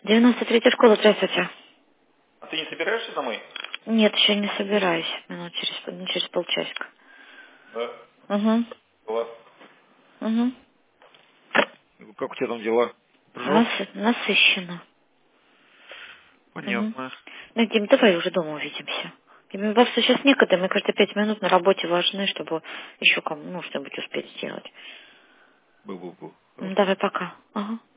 93-я школа, здравствуйте. А ты не собираешься домой? Нет, еще не собираюсь. Минут через полчасика. Да. Угу. Дела? Угу. Как у тебя там дела? Пришел? Насыщенно. Угу. Понятно. Ну, Дим, давай уже дома увидимся. Мне просто сейчас некогда, мне кажется, 5 минут на работе важны, чтобы еще кому, что-нибудь успеть сделать. Был. Ну, Хорошо. давай, пока. Ага.